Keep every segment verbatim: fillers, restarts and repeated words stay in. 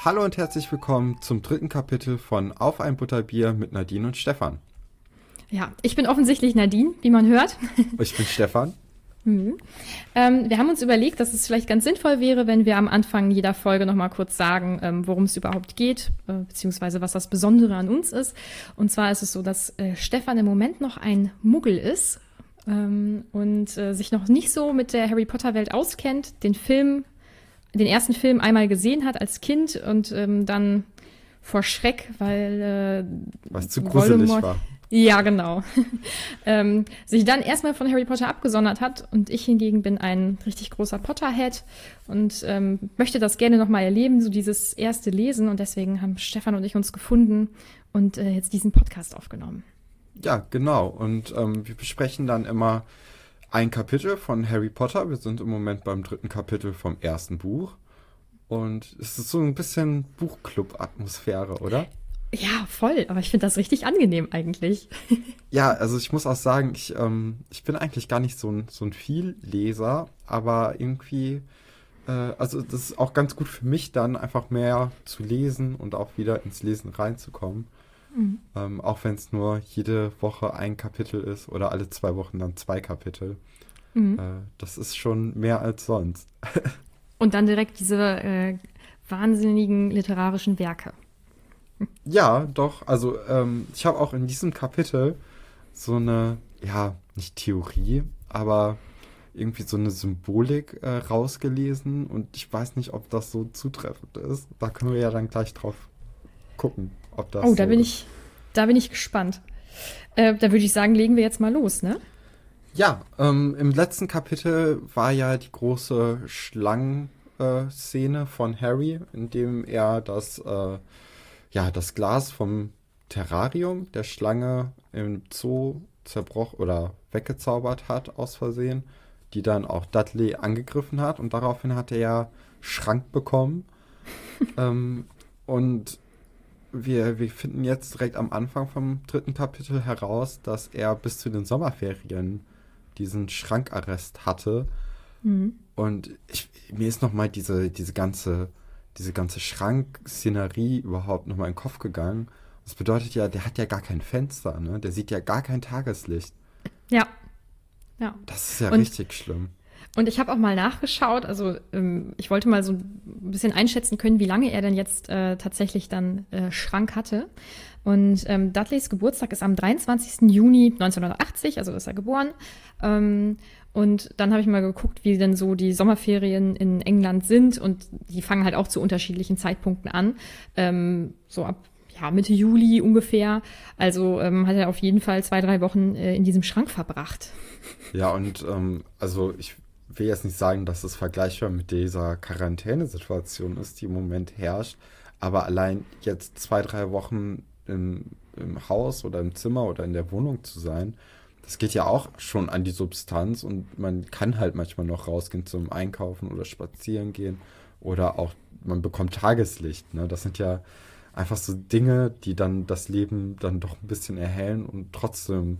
Hallo und herzlich willkommen zum dritten Kapitel von Auf ein Butterbier mit Nadine und Stefan. Ja, ich bin offensichtlich Nadine, wie man hört. Ich bin Stefan. Mhm. Ähm, wir haben uns überlegt, dass es vielleicht ganz sinnvoll wäre, wenn wir am Anfang jeder Folge noch mal kurz sagen, ähm, worum es überhaupt geht, äh, beziehungsweise was das Besondere an uns ist. Und zwar ist es so, dass äh, Stefan im Moment noch ein Muggel ist ähm, und äh, sich noch nicht so mit der Harry Potter Welt auskennt, den Film, den ersten Film einmal gesehen hat als Kind und ähm, dann vor Schreck, weil äh, Was zu gruselig Voldemort, war. Ja, genau. ähm, sich dann erstmal von Harry Potter abgesondert hat und ich hingegen bin ein richtig großer Potterhead und ähm, möchte das gerne nochmal erleben, so dieses erste Lesen, und deswegen haben Stefan und ich uns gefunden und äh, jetzt diesen Podcast aufgenommen. Ja, genau. Und ähm, wir besprechen dann immer ein Kapitel von Harry Potter. Wir sind im Moment beim dritten Kapitel vom ersten Buch. Und es ist so ein bisschen Buchclub-Atmosphäre, oder? Ja, voll, aber ich finde das richtig angenehm eigentlich. Ja, also ich muss auch sagen, ich, ähm, ich bin eigentlich gar nicht so ein, so ein Vielleser, aber irgendwie, äh, also das ist auch ganz gut für mich dann, einfach mehr zu lesen und auch wieder ins Lesen reinzukommen. Mhm. Ähm, auch wenn es nur jede Woche ein Kapitel ist oder alle zwei Wochen dann zwei Kapitel. Mhm. Äh, das ist schon mehr als sonst. Und dann direkt diese äh, wahnsinnigen literarischen Werke. Ja, doch. Also ähm, ich habe auch in diesem Kapitel so eine, ja, nicht Theorie, aber irgendwie so eine Symbolik äh, rausgelesen und ich weiß nicht, ob das so zutreffend ist. Da können wir ja dann gleich drauf gucken, ob das Oh, da so bin ist. ich, da bin ich gespannt. Äh, da würde ich sagen, legen wir jetzt mal los, ne? Ja, ähm, im letzten Kapitel war ja die große Schlangenszene von Harry, in dem er das äh, ja, das Glas vom Terrarium der Schlange im Zoo zerbrochen oder weggezaubert hat aus Versehen, die dann auch Dudley angegriffen hat und daraufhin hat er ja Schrank bekommen. ähm, und wir, wir finden jetzt direkt am Anfang vom dritten Kapitel heraus, dass er bis zu den Sommerferien diesen Schrankarrest hatte. Mhm. Und ich, mir ist nochmal diese, diese ganze diese ganze Schrankszenerie überhaupt nochmal in den Kopf gegangen. Das bedeutet ja, der hat ja gar kein Fenster, ne? Der sieht ja gar kein Tageslicht. Ja, ja. Das ist ja Und richtig schlimm. Und ich habe auch mal nachgeschaut, also ähm, ich wollte mal so ein bisschen einschätzen können, wie lange er denn jetzt äh, tatsächlich dann äh, Schrank hatte. Und ähm, Dudleys Geburtstag ist am dreiundzwanzigsten Juni neunzehnhundertachtzig, also ist er geboren. Ähm, und dann habe ich mal geguckt, wie denn so die Sommerferien in England sind. Und die fangen halt auch zu unterschiedlichen Zeitpunkten an. Ähm, so ab ja, Mitte Juli ungefähr. Also ähm, hat er auf jeden Fall zwei, drei Wochen äh, in diesem Schrank verbracht. Ja, und ähm, also ich will jetzt nicht sagen, dass es vergleichbar mit dieser Quarantänesituation ist, die im Moment herrscht. Aber allein jetzt zwei, drei Wochen im, im Haus oder im Zimmer oder in der Wohnung zu sein, das geht ja auch schon an die Substanz und man kann halt manchmal noch rausgehen zum Einkaufen oder spazieren gehen oder auch man bekommt Tageslicht, ne? Das sind ja einfach so Dinge, die dann das Leben dann doch ein bisschen erhellen und trotzdem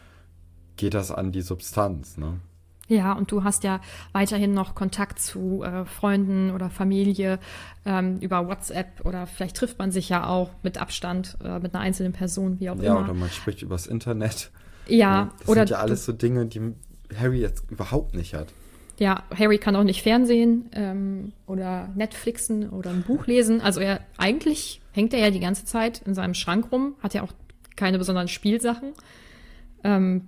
geht das an die Substanz, ne? Ja, und du hast ja weiterhin noch Kontakt zu äh, Freunden oder Familie ähm, über WhatsApp oder vielleicht trifft man sich ja auch mit Abstand äh, mit einer einzelnen Person, wie auch Ja, immer. oder man spricht übers Internet. Ja, Ne? Das oder sind ja alles du, so Dinge, die Harry jetzt überhaupt nicht hat. ja, Harry kann auch nicht Fernsehen ähm, oder Netflixen oder ein Buch lesen. Also er eigentlich hängt er ja die ganze Zeit in seinem Schrank rum, hat ja auch keine besonderen Spielsachen. Ähm,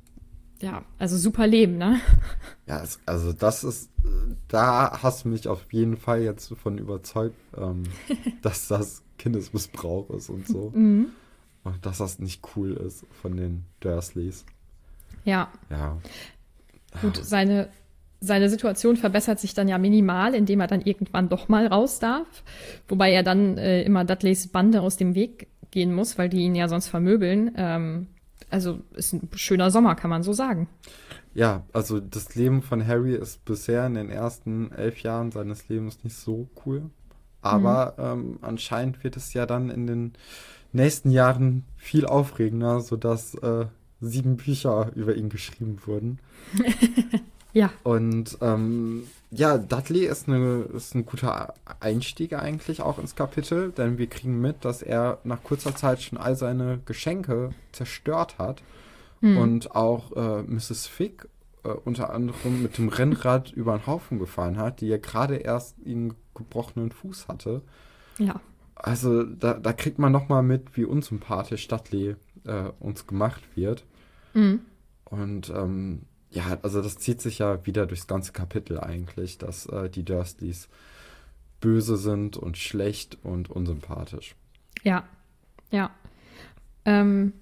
ja, also super Leben, ne? Ja, es, also das ist, da hast du mich auf jeden Fall jetzt von überzeugt, ähm, dass das Kindesmissbrauch ist und so. Mhm. Und dass das nicht cool ist von den Dursleys. Ja, Ja. gut, seine, seine Situation verbessert sich dann ja minimal, indem er dann irgendwann doch mal raus darf. Wobei er dann äh, immer Dudleys Bande aus dem Weg gehen muss, weil die ihn ja sonst vermöbeln. Ähm, also ist ein schöner Sommer, kann man so sagen. Ja, also das Leben von Harry ist bisher in den ersten elf Jahren seines Lebens nicht so cool. Aber ähm, anscheinend wird es ja dann in den nächsten Jahren viel aufregender, sodass äh, sieben Bücher über ihn geschrieben wurden. Ja. Und ähm, ja, Dudley ist, eine, ist ein guter Einstieg eigentlich auch ins Kapitel, denn wir kriegen mit, dass er nach kurzer Zeit schon all seine Geschenke zerstört hat Hm. und auch äh, Misses Figg äh, unter anderem mit dem Rennrad über den Haufen gefahren hat, die ja gerade erst einen gebrochenen Fuß hatte. Ja. Also da, da kriegt man nochmal mit, wie unsympathisch Dudley äh, uns gemacht wird. Mhm. Und ähm, ja, also das zieht sich ja wieder durchs ganze Kapitel eigentlich, dass äh, die Dursleys böse sind und schlecht und unsympathisch. Ja. Ja. Ähm,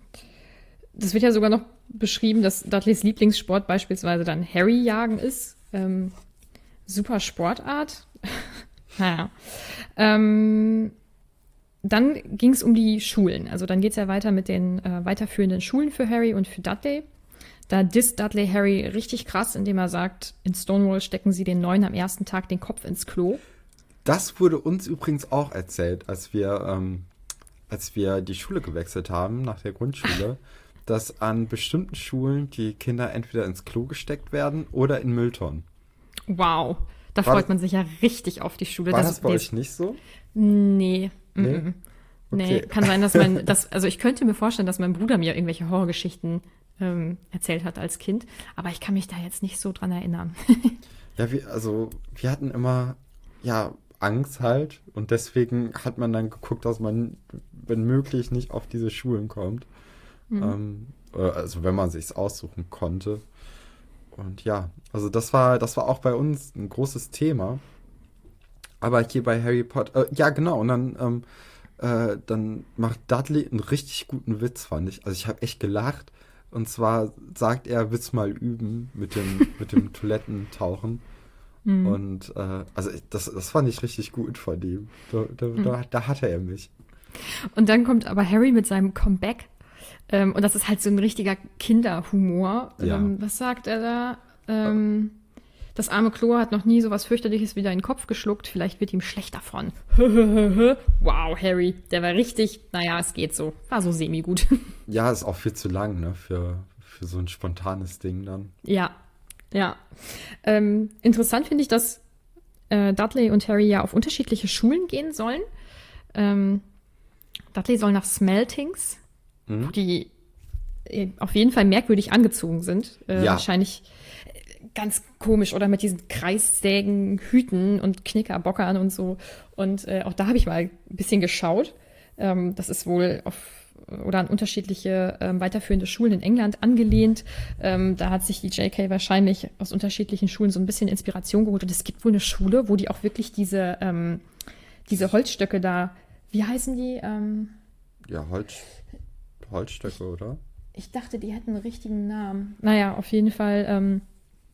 das wird ja sogar noch beschrieben, dass Dudleys Lieblingssport beispielsweise dann Harry-Jagen ist. Ähm, super Sportart. Naja. Ähm, dann ging es um die Schulen. Also dann geht es ja weiter mit den äh, weiterführenden Schulen für Harry und für Dudley. Da disst Dudley Harry richtig krass, indem er sagt, in Stonewall stecken sie den Neuen am ersten Tag den Kopf ins Klo. Das wurde uns übrigens auch erzählt, als wir, ähm, als wir die Schule gewechselt haben, nach der Grundschule, dass an bestimmten Schulen die Kinder entweder ins Klo gesteckt werden oder in Mülltonnen. Wow, da War freut das- man sich ja richtig auf die Schule. War Das- das bei die- euch nicht so? Nee. Nee? Mm-mm. Nee, Okay. kann sein, dass mein, dass, also ich könnte mir vorstellen, dass mein Bruder mir irgendwelche Horrorgeschichten ähm, erzählt hat als Kind, aber ich kann mich da jetzt nicht so dran erinnern. Ja, wir, also wir hatten immer ja Angst halt und deswegen hat man dann geguckt, dass man, wenn möglich, nicht auf diese Schulen kommt. Ähm, äh, also wenn man sich's aussuchen konnte. Und ja, also das war, das war auch bei uns ein großes Thema. Aber hier bei Harry Potter, äh, ja genau, und dann, ähm, äh, dann macht Dudley einen richtig guten Witz, fand ich. Also ich habe echt gelacht. Und zwar sagt er, Witz mal üben mit dem, mit dem Toilettentauchen. Und äh, also ich- das, das fand ich richtig gut von ihm. Da, da, da, da hatte er mich. Und dann kommt aber Harry mit seinem Comeback. Ähm, und das ist halt so ein richtiger Kinderhumor. Ja. Ähm, was sagt er da? Ähm, das arme Klo hat noch nie so was fürchterliches wieder in den Kopf geschluckt. Vielleicht wird ihm schlecht davon. Wow, Harry, der war richtig, naja, es geht so. War so semi-gut. Ja, ist auch viel zu lang, ne, für, für so ein spontanes Ding dann. Ja, ja. Ähm, interessant finde ich, dass äh, Dudley und Harry ja auf unterschiedliche Schulen gehen sollen. Ähm, Dudley soll nach Smeltings, Mhm. wo die äh, auf jeden Fall merkwürdig angezogen sind. Äh, Ja. Wahrscheinlich äh, ganz komisch oder mit diesen kreissägen Hüten und Knickerbockern und so. Und äh, auch da habe ich mal ein bisschen geschaut. Ähm, das ist wohl auf oder an unterschiedliche ähm, weiterführende Schulen in England angelehnt. Ähm, da hat sich die J K wahrscheinlich aus unterschiedlichen Schulen so ein bisschen Inspiration geholt. Und es gibt wohl eine Schule, wo die auch wirklich diese, ähm, diese Holzstöcke da, wie heißen die? Ähm, Ja, Holz, Holzstöcke, oder? ich dachte, die hätten einen richtigen Namen. Naja, auf jeden Fall, ähm,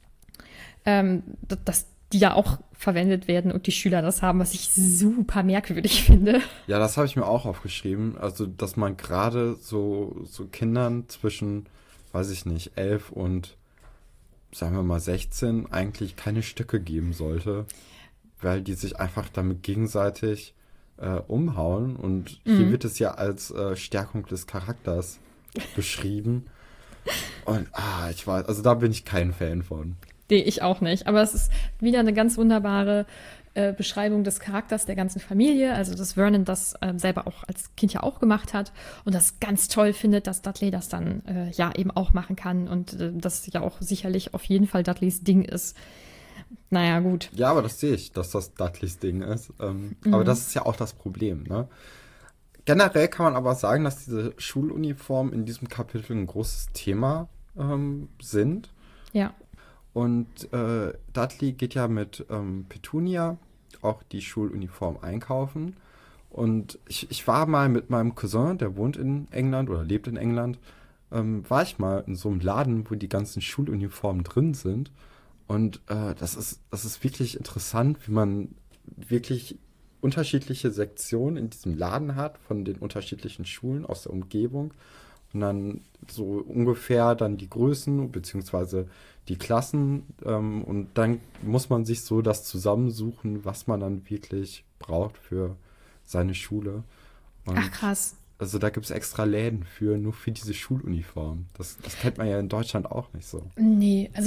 ähm, d- dass die ja auch verwendet werden und die Schüler das haben, was ich super merkwürdig finde. Ja, das habe ich mir auch aufgeschrieben. Also, dass man gerade so, so Kindern zwischen, weiß ich nicht, elf und, sagen wir mal, sechzehn eigentlich keine Stöcke geben sollte, weil die sich einfach damit gegenseitig äh, umhauen. Und hier wird es ja als äh, Stärkung des Charakters beschrieben. Und, ah, ich weiß, also da bin ich kein Fan von. Nee, ich auch nicht. Aber es ist wieder eine ganz wunderbare äh, Beschreibung des Charakters der ganzen Familie. Also, dass Vernon das ähm, selber auch als Kind ja auch gemacht hat und das ganz toll findet, dass Dudley das dann äh, ja eben auch machen kann und äh, das ja auch sicherlich auf jeden Fall Dudleys Ding ist. Naja, gut. Ja, aber das sehe ich, dass das Dudleys Ding ist. Ähm, Aber das ist ja auch das Problem, ne? Generell kann man aber sagen, dass diese Schuluniformen in diesem Kapitel ein großes Thema ähm, sind. Ja. Und äh, Dudley geht ja mit ähm, Petunia auch die Schuluniform einkaufen. Und ich, ich war mal mit meinem Cousin, der wohnt in England oder lebt in England, ähm, war ich mal in so einem Laden, wo die ganzen Schuluniformen drin sind. Und äh, das ist, das ist wirklich interessant, wie man wirklich unterschiedliche Sektionen in diesem Laden hat von den unterschiedlichen Schulen aus der Umgebung. Und dann so ungefähr dann die Größen beziehungsweise die Klassen. Ähm, und dann muss man sich so das zusammensuchen, was man dann wirklich braucht für seine Schule. Und Ach, krass. also da gibt es extra Läden für, nur für diese Schuluniform. Das, das kennt man ja in Deutschland auch nicht so. Nee, also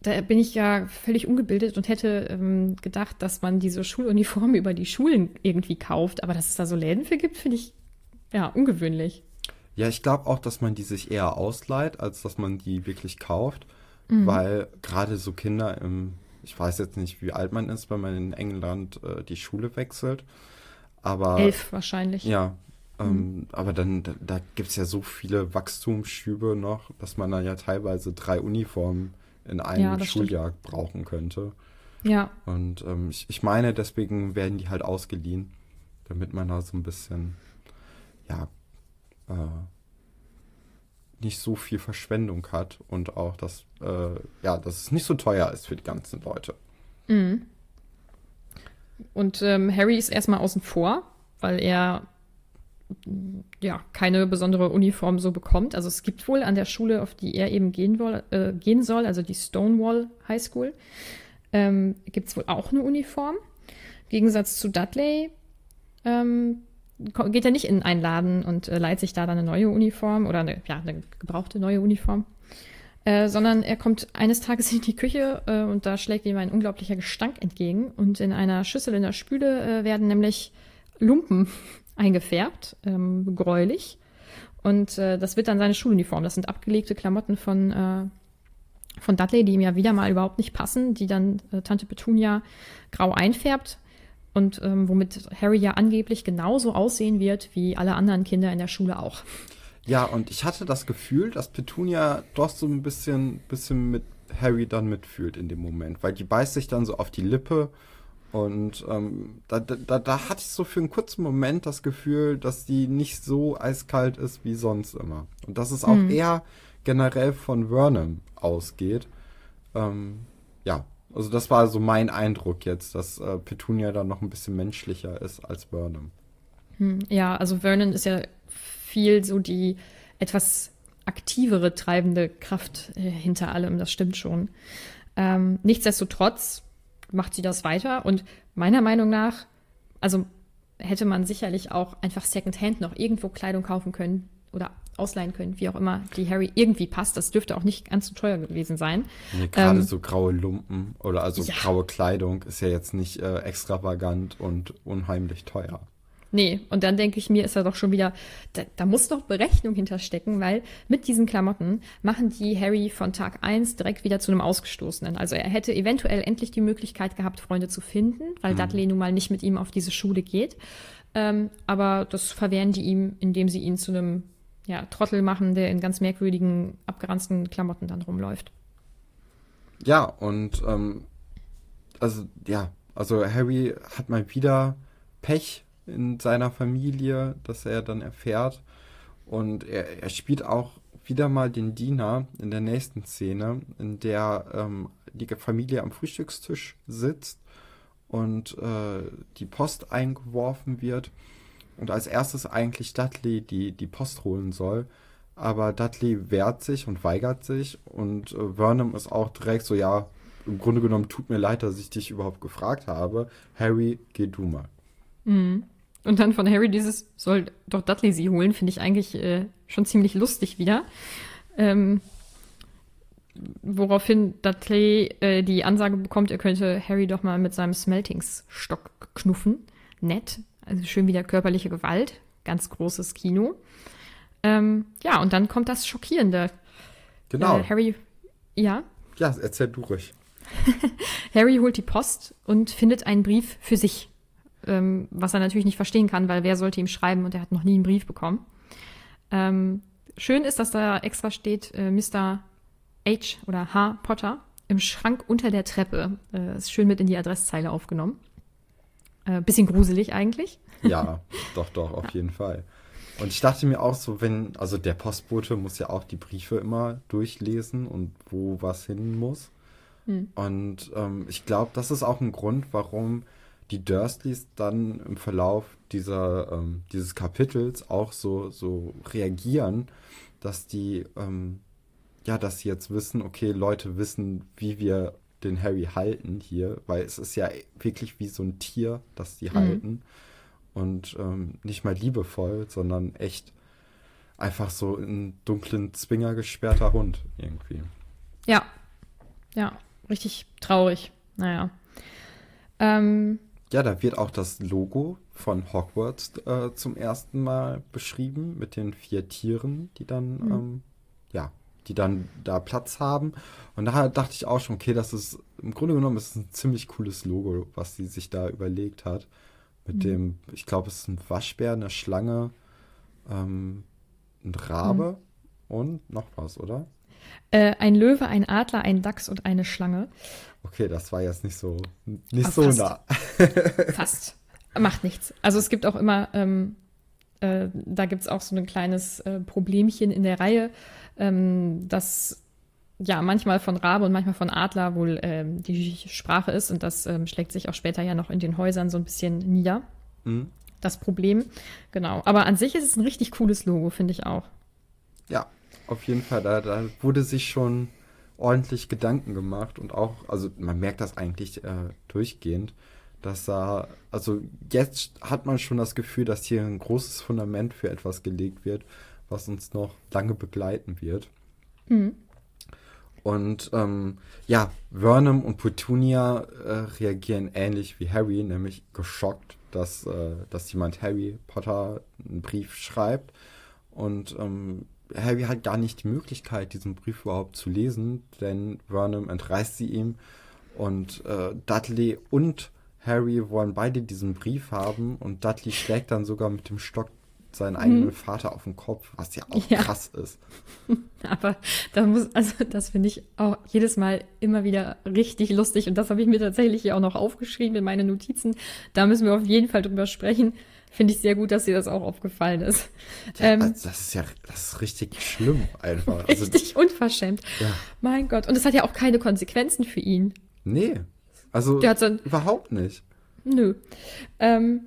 da bin ich ja völlig ungebildet und hätte ähm, gedacht, dass man diese Schuluniformen über die Schulen irgendwie kauft. Aber dass es da so Läden für gibt, finde ich ja ungewöhnlich. Ja, ich glaube auch, dass man die sich eher ausleiht, als dass man die wirklich kauft. Mhm. Weil gerade so Kinder im, ich weiß jetzt nicht, wie alt man ist, wenn man in England äh, die Schule wechselt. Aber Elf wahrscheinlich. ja, Mhm. ähm, aber dann, da, da gibt es ja so viele Wachstumsschübe noch, dass man dann ja teilweise drei Uniformen in Ja, einem das stimmt. Schuljahr brauchen könnte. Ja, Und ähm, ich, ich meine, deswegen werden die halt ausgeliehen, damit man da so ein bisschen, ja, äh, nicht so viel Verschwendung hat und auch, dass, äh, ja, dass es nicht so teuer ist für die ganzen Leute. mhm. Und ähm, Harry ist erstmal außen vor, weil er mm, ja keine besondere Uniform so bekommt. Also es gibt wohl an der Schule, auf die er eben gehen, woll, äh, gehen soll, also die Stonewall High School, ähm, gibt es wohl auch eine Uniform. Im Gegensatz zu Dudley ähm, ko- geht er nicht in einen Laden und äh, leiht sich da dann eine neue Uniform oder eine, ja, eine gebrauchte neue Uniform. Äh, sondern er kommt eines Tages in die Küche äh, und da schlägt ihm ein unglaublicher Gestank entgegen. Und in einer Schüssel in der Spüle äh, werden nämlich Lumpen eingefärbt, ähm, gräulich. Und äh, das wird dann seine Schuluniform. Das sind abgelegte Klamotten von, äh, von Dudley, die ihm ja wieder mal überhaupt nicht passen, die dann äh, Tante Petunia grau einfärbt. Und ähm, womit Harry ja angeblich genauso aussehen wird wie alle anderen Kinder in der Schule auch. Ja, und ich hatte das Gefühl, dass Petunia doch so ein bisschen, bisschen mit Harry dann mitfühlt in dem Moment, weil die beißt sich dann so auf die Lippe und ähm, da, da, da hatte ich so für einen kurzen Moment das Gefühl, dass die nicht so eiskalt ist wie sonst immer. Und dass es auch Mhm. eher generell von Vernon ausgeht. Ähm, ja, also das war so mein Eindruck jetzt, dass äh, Petunia dann noch ein bisschen menschlicher ist als Vernon. Hm, ja, also Vernon ist ja viel so die etwas aktivere treibende Kraft äh, hinter allem, das stimmt schon. Ähm, nichtsdestotrotz macht sie das weiter und meiner Meinung nach, also hätte man sicherlich auch einfach Secondhand noch irgendwo Kleidung kaufen können oder ausleihen können, wie auch immer, die Harry irgendwie passt. Das dürfte auch nicht ganz so teuer gewesen sein. Nee, gerade Ähm, so graue Lumpen oder also ja, graue Kleidung ist ja jetzt nicht äh, extravagant und unheimlich teuer. nee, und dann denke ich mir, ist er doch schon wieder, da, da muss doch Berechnung hinterstecken, weil mit diesen Klamotten machen die Harry von Tag eins direkt wieder zu einem Ausgestoßenen. Also er hätte eventuell endlich die Möglichkeit gehabt, Freunde zu finden, weil Mhm. Dudley nun mal nicht mit ihm auf diese Schule geht. Ähm, aber das verwehren die ihm, indem sie ihn zu einem ja, Trottel machen, der in ganz merkwürdigen, abgeranzten Klamotten dann rumläuft. Ja, und ähm, also ja, also Harry hat mal wieder Pech in seiner Familie, dass er dann erfährt. Und er, er spielt auch wieder mal den Diener in der nächsten Szene, in der ähm, die Familie am Frühstückstisch sitzt und äh, die Post eingeworfen wird. Und als erstes eigentlich Dudley die, die Post holen soll. Aber Dudley wehrt sich und weigert sich. Und äh, Vernon ist auch direkt so, ja, im Grunde genommen tut mir leid, dass ich dich überhaupt gefragt habe. Harry, geh du mal. Mhm. Und dann von Harry dieses, soll doch Dudley sie holen, finde ich eigentlich äh, schon ziemlich lustig wieder. Ähm, woraufhin Dudley äh, die Ansage bekommt, er könnte Harry doch mal mit seinem Smeltingsstock knuffen. Nett, also schön wieder körperliche Gewalt, ganz großes Kino. Ähm, ja, und dann kommt das Schockierende. Genau. Äh, Harry, ja, Ja, erzähl du ruhig. Harry holt die Post und findet einen Brief für sich. Ähm, was er natürlich nicht verstehen kann, weil wer sollte ihm schreiben und er hat noch nie einen Brief bekommen. Ähm, schön ist, dass da extra steht, äh, Mister H. oder H. Potter im Schrank unter der Treppe. Äh, ist schön mit in die Adresszeile aufgenommen. Äh, bisschen gruselig eigentlich. Ja, doch, doch, auf jeden Fall. Und ich dachte mir auch so, wenn, also der Postbote muss ja auch die Briefe immer durchlesen und wo was hin muss. Hm. Und ähm, ich glaube, das ist auch ein Grund, warum die Dursleys dann im Verlauf dieser, ähm, dieses Kapitels auch so, so reagieren, dass die, ähm, ja, dass sie jetzt wissen, okay, Leute wissen, wie wir den Harry halten hier, weil es ist ja wirklich wie so ein Tier, das die Mhm. halten. Und ähm, nicht mal liebevoll, sondern echt einfach so in dunklen Zwinger gesperrter Hund irgendwie. Ja, ja. richtig traurig. Naja. Ähm, Ja, da wird auch das Logo von Hogwarts äh, zum ersten Mal beschrieben mit den vier Tieren, die dann, Mhm. ähm, ja, die dann da Platz haben. Und da dachte ich auch schon, okay, das ist im Grunde genommen ist es ein ziemlich cooles Logo, was sie sich da überlegt hat. Mit Mhm. dem, ich glaube, es ist ein Waschbär, eine Schlange, ähm, ein Mhm. Rabe und noch was, oder? Äh, ein Löwe, ein Adler, ein Dachs und eine Schlange. Okay, das war jetzt nicht so, nicht Aber so fast. nah. Fast. Macht nichts. Also es gibt auch immer, ähm, äh, da gibt es auch so ein kleines äh, Problemchen in der Reihe, ähm, dass ja manchmal von Rabe und manchmal von Adler wohl ähm, die Sprache ist und das ähm, schlägt sich auch später ja noch in den Häusern so ein bisschen nieder. Hm? Das Problem. Genau. Aber an sich ist es ein richtig cooles Logo, finde ich auch. Ja, auf jeden Fall. Da, da wurde sich schon ordentlich Gedanken gemacht und auch, also man merkt das eigentlich äh, durchgehend, dass da, also jetzt hat man schon das Gefühl, dass hier ein großes Fundament für etwas gelegt wird, was uns noch lange begleiten wird. Mhm. Und ähm, ja, Vernon und Petunia äh, reagieren ähnlich wie Harry, nämlich geschockt, dass, äh, dass jemand Harry Potter einen Brief schreibt. Und ähm, Harry hat gar nicht die Möglichkeit, diesen Brief überhaupt zu lesen, denn Vernon entreißt sie ihm. Und äh, Dudley und Harry wollen beide diesen Brief haben und Dudley schlägt dann sogar mit dem Stock seinen eigenen Mhm. Vater auf den Kopf, was ja auch Ja, krass ist. aber da muss, also das finde ich auch jedes Mal immer wieder richtig lustig und das habe ich mir tatsächlich hier auch noch aufgeschrieben in meine Notizen. Da müssen wir auf jeden Fall drüber sprechen. Finde ich sehr gut, dass dir das auch aufgefallen ist. Ja, Ähm, also das ist ja, das ist richtig schlimm einfach. Also, richtig unverschämt. ja, Mein Gott. Und es hat ja auch keine Konsequenzen für ihn. nee. Also, Der hat so ein, überhaupt nicht. nö. Ähm,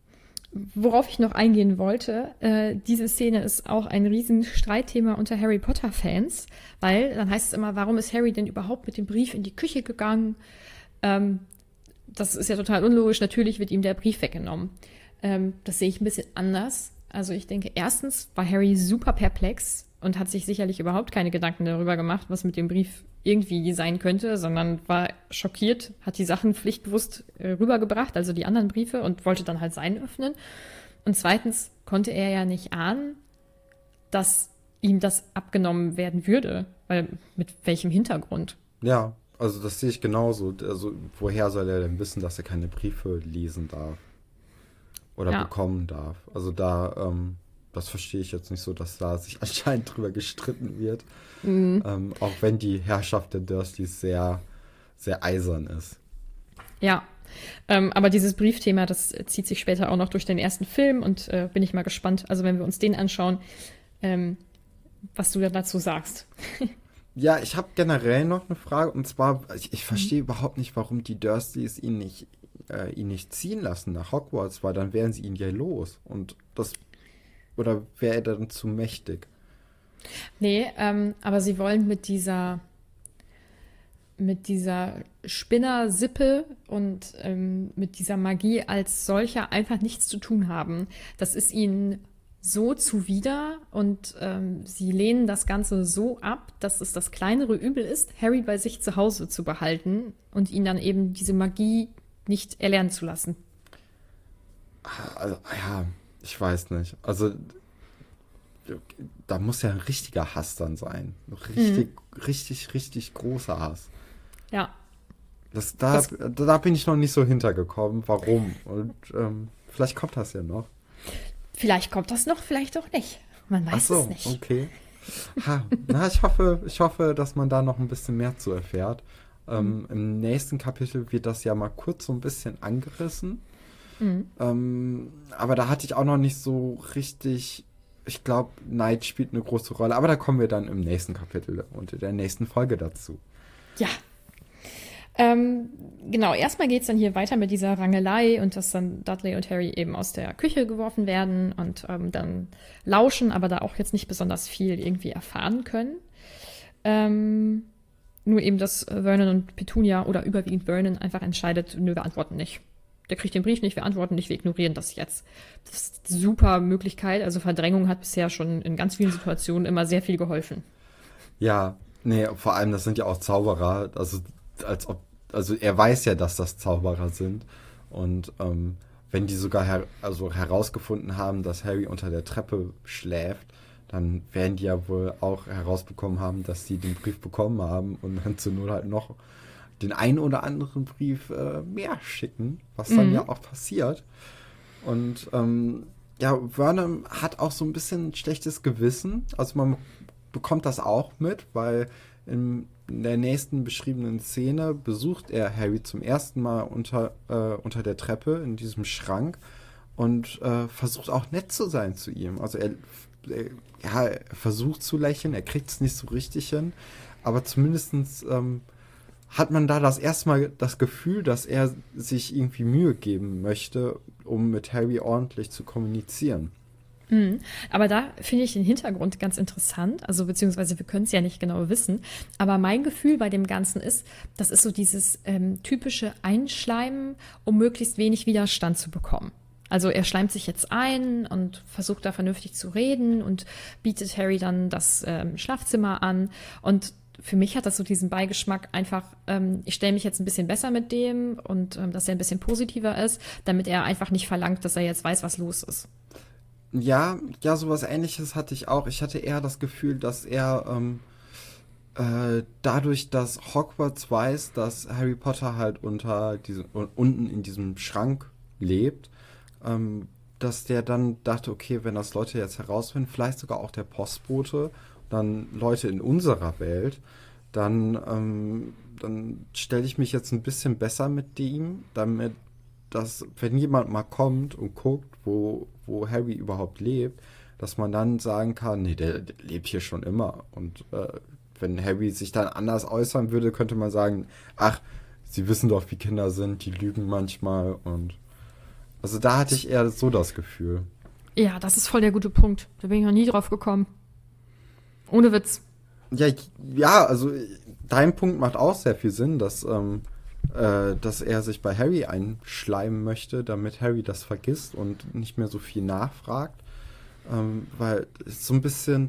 Worauf ich noch eingehen wollte, äh, diese Szene ist auch ein riesen Streitthema unter Harry Potter-Fans, weil dann heißt es immer, warum ist Harry denn überhaupt mit dem Brief in die Küche gegangen? Ähm, Das ist ja total unlogisch. Natürlich wird ihm der Brief weggenommen. Ähm, das sehe ich ein bisschen anders. Also ich denke, erstens war Harry super perplex und hat sich sicherlich überhaupt keine Gedanken darüber gemacht, was mit dem Brief irgendwie sein könnte, sondern war schockiert, hat die Sachen pflichtbewusst äh, rübergebracht, also die anderen Briefe, und wollte dann halt seinen öffnen. Und zweitens konnte er ja nicht ahnen, dass ihm das abgenommen werden würde. Weil mit welchem Hintergrund? Ja, also das sehe ich genauso. Also, woher soll er denn wissen, dass er keine Briefe lesen darf oder Ja. bekommen darf? Also da, ähm, das verstehe ich jetzt nicht so, dass da sich anscheinend drüber gestritten wird. Ähm, auch wenn die Herrschaft der Dursleys sehr, sehr eisern ist. Ja, ähm, aber dieses Briefthema, das äh, zieht sich später auch noch durch den ersten Film und äh, bin ich mal gespannt, also wenn wir uns den anschauen, ähm, was du da dazu sagst. Ja, ich habe generell noch eine Frage und zwar, ich, ich verstehe überhaupt nicht, warum die Dursleys ihn nicht, äh, ihn nicht ziehen lassen nach Hogwarts, weil dann wären sie ihn ja los und das, oder wäre er dann zu mächtig? Nee, ähm, aber sie wollen mit dieser, mit dieser Spinnersippe und ähm, mit dieser Magie als solcher einfach nichts zu tun haben. Das ist ihnen so zuwider und ähm, sie lehnen das Ganze so ab, dass es das kleinere Übel ist, Harry bei sich zu Hause zu behalten und ihn dann eben diese Magie nicht erlernen zu lassen. Also, ja, ich weiß nicht. Also, da muss ja ein richtiger Hass dann sein. Richtig, richtig, richtig großer Hass. Ja, Das, da, das da bin ich noch nicht so hintergekommen, warum. Und ähm, vielleicht kommt das ja noch. vielleicht kommt das noch, vielleicht auch nicht. Man Ach weiß es so, nicht. okay. Ha, na, ich hoffe, ich hoffe, dass man da noch ein bisschen mehr zu erfährt. Ähm, im nächsten Kapitel wird das ja mal kurz so ein bisschen angerissen. Mhm. Ähm, aber da hatte ich auch noch nicht so richtig. Ich glaube, Neid spielt eine große Rolle. Aber da kommen wir dann im nächsten Kapitel und in der nächsten Folge dazu. Ja. Ähm, genau, erstmal geht es dann hier weiter mit dieser Rangelei und dass dann Dudley und Harry eben aus der Küche geworfen werden und ähm, dann lauschen, aber da auch jetzt nicht besonders viel irgendwie erfahren können. Ähm, nur eben, dass Vernon und Petunia oder überwiegend Vernon einfach entscheidet, nö, wir antworten nicht. Der kriegt den Brief nicht, wir antworten nicht, wir ignorieren das jetzt. Das ist eine super Möglichkeit. Also Verdrängung hat bisher schon in ganz vielen Situationen immer sehr viel geholfen. Ja, nee, vor allem, das sind ja auch Zauberer. Also als ob, also er weiß ja, dass das Zauberer sind. Und ähm, wenn die sogar her also herausgefunden haben, dass Harry unter der Treppe schläft, dann werden die ja wohl auch herausbekommen haben, dass sie den Brief bekommen haben und dann zur Not halt noch den einen oder anderen Brief äh, mehr schicken, was dann Mhm. ja auch passiert. Und ähm, ja, Vernon hat auch so ein bisschen ein schlechtes Gewissen. Also man bekommt das auch mit, weil in, in der nächsten beschriebenen Szene besucht er Harry zum ersten Mal unter, äh, unter der Treppe in diesem Schrank und äh, versucht auch nett zu sein zu ihm. Also er, er, ja, er versucht zu lächeln, er kriegt es nicht so richtig hin, aber zumindestens ähm, hat man da das erste Mal das Gefühl, dass er sich irgendwie Mühe geben möchte, um mit Harry ordentlich zu kommunizieren. Mhm. Aber da finde ich den Hintergrund ganz interessant. Also beziehungsweise wir können es ja nicht genau wissen. Aber mein Gefühl bei dem Ganzen ist, das ist so dieses ähm, typische Einschleimen, um möglichst wenig Widerstand zu bekommen. Also er schleimt sich jetzt ein und versucht da vernünftig zu reden und bietet Harry dann das ähm, Schlafzimmer an. Und für mich hat das so diesen Beigeschmack einfach, ähm, ich stelle mich jetzt ein bisschen besser mit dem und ähm, dass er ein bisschen positiver ist, damit er einfach nicht verlangt, dass er jetzt weiß, was los ist. Ja, ja, sowas Ähnliches hatte ich auch. Ich hatte eher das Gefühl, dass er ähm, äh, dadurch, dass Hogwarts weiß, dass Harry Potter halt unter diesem, un- unten in diesem Schrank lebt, ähm, dass der dann dachte, okay, wenn das Leute jetzt herausfinden, vielleicht sogar auch der Postbote, dann Leute in unserer Welt, dann, ähm, dann stelle ich mich jetzt ein bisschen besser mit dem, damit, dass, wenn jemand mal kommt und guckt, wo, wo Harry überhaupt lebt, dass man dann sagen kann, nee, der, der lebt hier schon immer. Und äh, wenn Harry sich dann anders äußern würde, könnte man sagen, ach, sie wissen doch, wie Kinder sind, die lügen manchmal. Und also da hatte ich eher so das Gefühl. Ja, das ist voll der gute Punkt. Da bin ich noch nie drauf gekommen. Ohne Witz. Ja, ich- ja, also dein Punkt macht auch sehr viel Sinn, dass, ähm, äh, dass er sich bei Harry einschleimen möchte, damit Harry das vergisst und nicht mehr so viel nachfragt. Ähm, weil es ist so ein bisschen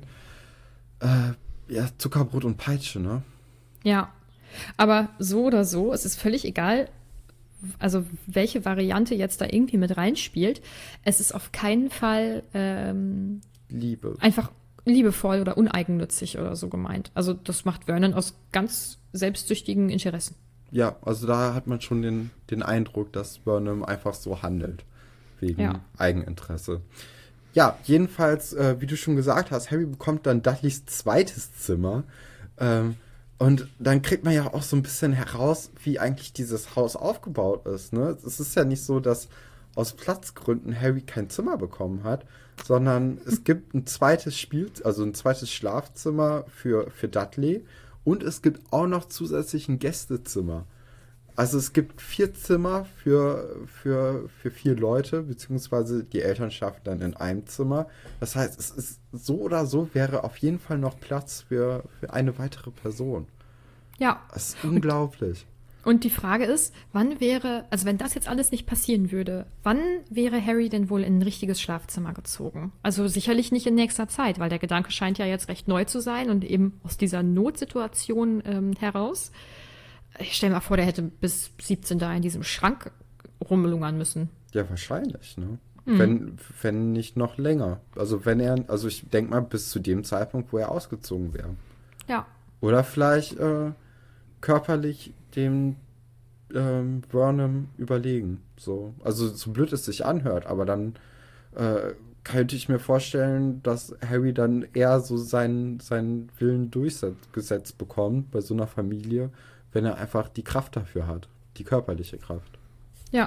äh, ja, Zuckerbrot und Peitsche, ne? Ja. Aber so oder so, es ist völlig egal, also welche Variante jetzt da irgendwie mit reinspielt. Es ist auf keinen Fall ähm, Liebe. einfach liebevoll oder uneigennützig oder so gemeint. Also das macht Vernon aus ganz selbstsüchtigen Interessen. Ja, also da hat man schon den, den Eindruck, dass Burnham einfach so handelt. Wegen Ja. Eigeninteresse. Ja, jedenfalls, äh, wie du schon gesagt hast, Harry bekommt dann Dudleys zweites Zimmer. Ähm, und dann kriegt man ja auch so ein bisschen heraus, wie eigentlich dieses Haus aufgebaut ist. Ne? Es ist ja nicht so, dass aus Platzgründen Harry kein Zimmer bekommen hat, sondern es gibt ein zweites Spiel, also ein zweites Schlafzimmer für, für Dudley und es gibt auch noch zusätzlich ein Gästezimmer. Also es gibt vier Zimmer für, für, für vier Leute, beziehungsweise die Eltern schlafen dann in einem Zimmer. Das heißt, es ist so oder so wäre auf jeden Fall noch Platz für, für eine weitere Person. Ja. Das ist unglaublich. Und die Frage ist, wann wäre, also wenn das jetzt alles nicht passieren würde, wann wäre Harry denn wohl in ein richtiges Schlafzimmer gezogen? Also sicherlich nicht in nächster Zeit, weil der Gedanke scheint ja jetzt recht neu zu sein und eben aus dieser Notsituation ähm, heraus. Ich stelle mir vor, der hätte bis siebzehn da in diesem Schrank rumlungern müssen. Ja, wahrscheinlich, ne? Wenn, wenn nicht noch länger. Also wenn er, also ich denke mal bis zu dem Zeitpunkt, wo er ausgezogen wäre. Ja. Oder vielleicht äh, körperlich dem ähm, Burnham überlegen. So. Also so blöd es sich anhört, aber dann äh, könnte ich mir vorstellen, dass Harry dann eher so seinen, seinen Willen durchgesetzt bekommt bei so einer Familie, wenn er einfach die Kraft dafür hat. Die körperliche Kraft. Ja.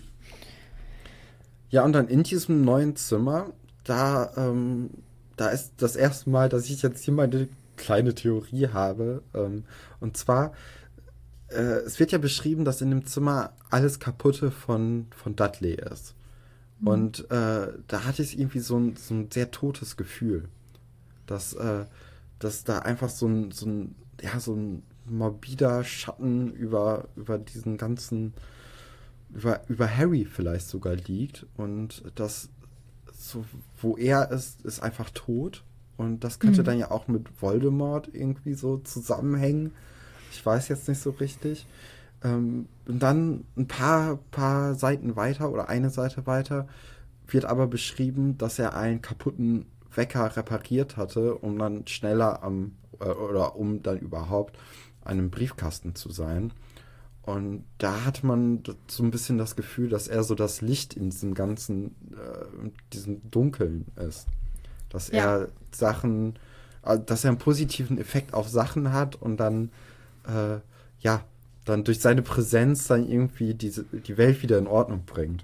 Ja, und dann in diesem neuen Zimmer, da, ähm, da ist das erste Mal, dass ich jetzt hier mal eine kleine Theorie habe. Ähm, und zwar, äh, es wird ja beschrieben, dass in dem Zimmer alles Kaputte von, von Dudley ist. Mhm. Und äh, da hatte ich irgendwie so ein, so ein sehr totes Gefühl. Dass, äh, dass da einfach so ein, so ein, ja, so ein morbider Schatten über, über diesen ganzen Über, über Harry vielleicht sogar liegt und das, so, wo er ist, ist einfach tot und das könnte Mhm. dann ja auch mit Voldemort irgendwie so zusammenhängen. Ich weiß jetzt nicht so richtig. Ähm, und dann ein paar, paar Seiten weiter oder eine Seite weiter wird aber beschrieben, dass er einen kaputten Wecker repariert hatte, um dann schneller am, äh, oder um dann überhaupt an einem Briefkasten zu sein. Und da hat man so ein bisschen das Gefühl, dass er so das Licht in diesem ganzen, äh, diesem Dunkeln ist. Dass Ja. er Sachen, äh, dass er einen positiven Effekt auf Sachen hat und dann, äh, ja, dann durch seine Präsenz dann irgendwie diese, die Welt wieder in Ordnung bringt.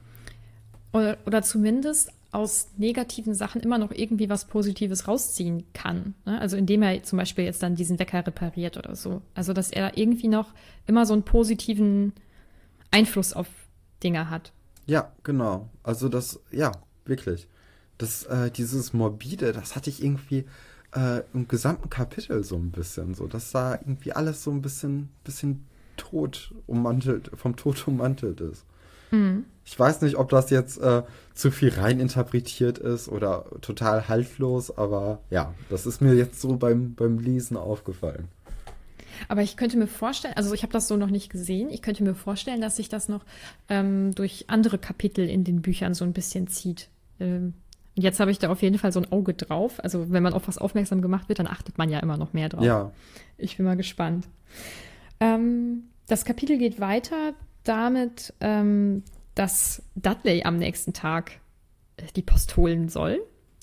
Oder, oder zumindest aus negativen Sachen immer noch irgendwie was Positives rausziehen kann. Ne? Also indem er zum Beispiel jetzt dann diesen Wecker repariert oder so. Also dass er irgendwie noch immer so einen positiven Einfluss auf Dinge hat. Ja, genau. Also das, ja, wirklich. Das, äh, dieses Morbide, das hatte ich irgendwie äh, im gesamten Kapitel so ein bisschen. So, dass da irgendwie alles so ein bisschen, bisschen tot ummantelt, vom Tod ummantelt ist. Mhm. Ich weiß nicht, ob das jetzt äh, zu viel reininterpretiert ist oder total haltlos, aber ja, das ist mir jetzt so beim, beim Lesen aufgefallen. Aber ich könnte mir vorstellen, also ich habe das so noch nicht gesehen, ich könnte mir vorstellen, dass sich das noch ähm, durch andere Kapitel in den Büchern so ein bisschen zieht. Ähm, und jetzt habe ich da auf jeden Fall so ein Auge drauf. Also wenn man auf was aufmerksam gemacht wird, dann achtet man ja immer noch mehr drauf. Ja, Ich bin mal gespannt. Ähm, das Kapitel geht weiter damit, ähm, dass Dudley am nächsten Tag äh, die Post holen soll.